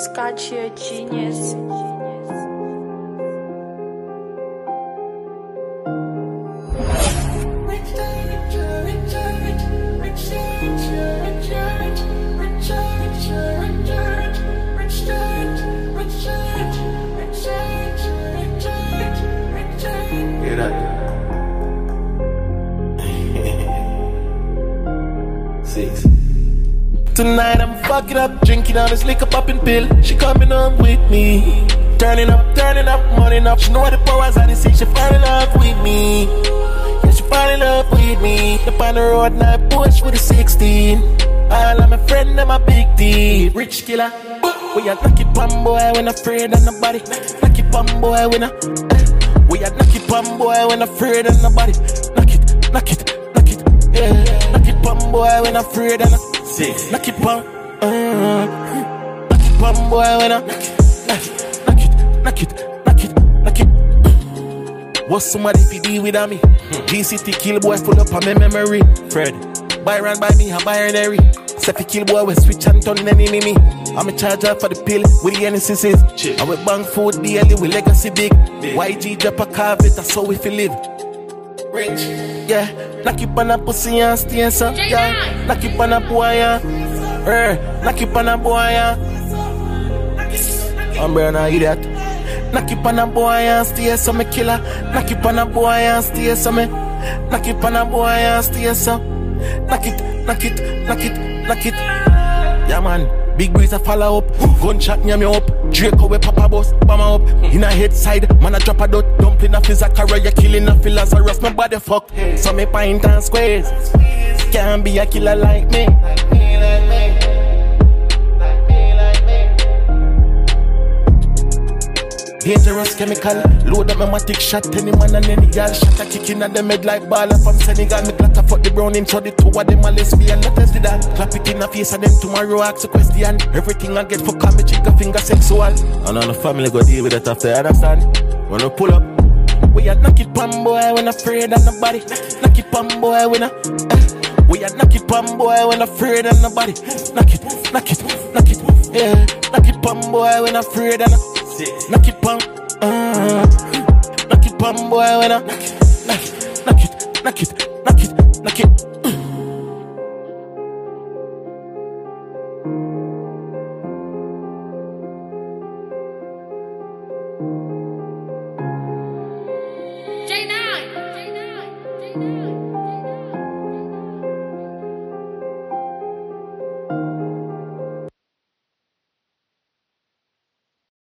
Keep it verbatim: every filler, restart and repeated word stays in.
Scotch, you're a genius. Hear that? Six. Tonight I'm fucking up, drinking all this liquor, popping pill. She coming up with me, turning up, turning up, money up. She know what the powers are. They say she fall in love with me. Yeah, she fall in love with me. Up on the road now, push with a sixteen. All of my friends, them a big deal. Rich killer, we a knock it pam boy, we not afraid of nobody. Knock it pam boy, we not. We a knock it pam boy, we not afraid of nobody. Knock it, knock it, knock it, yeah. Knock it pam boy, we not afraid of nobody. Six. Knock it pam, uh, knock it pam boy, we not. Knock it, knock it, knock it, knock it. What's somebody if you deal with me? G C T kill boy full up on my memory. Fred, Byron by me, I'm binary. Steffi kill boy, we switch and turn any enemy. I'm a charger for the pill with the N S S. I will bang food daily with legacy big. Y G drop a carpet, that's how we feel live. Rich, yeah. Knock it on a pussy and stay so, yeah. Knock it on a boy, yeah. Er, knock it on a boy, yeah. I'm burn an idiot. Knock it on a boy and stay so, me killer. Knock it on a boy and stay so, me. Knock it on a boy and stay so. Knock it, knock it, knock it, knock it. Yeah man, big breeze a follow up. Gunshot near me up. Draco with Papa Boss, Bama up. In a head side, man a drop a dot. Dumpling a Fizakara, you killing a Lazarus. My body fuck, so me pint and squares. Can't be a killer like me. Like me, like me. Dangerous chemical, load up my matic shot. Any man and any girl shot a kicking at them head like baller from Senegal. Me clatter fuck the brown intro, the two of them a lesbian. Let us do that. Clap it in the face and then tomorrow ask a question. Everything I get for me chick a finger sexual. And all the family go deal with it after, understand? When we pull up, we a knock it pam boy, we not afraid of nobody. Knock it pam boy, we not. Eh. We a knock it pam boy, we not afraid of nobody. Knock it, knock it, knock it, yeah. Knock it pam boy, we not afraid of nobody. Knock it pam, uh, knock it pam boy, we not. Knock it, knock it, knock it, knock it, knock it. J nine, J nine, J nine.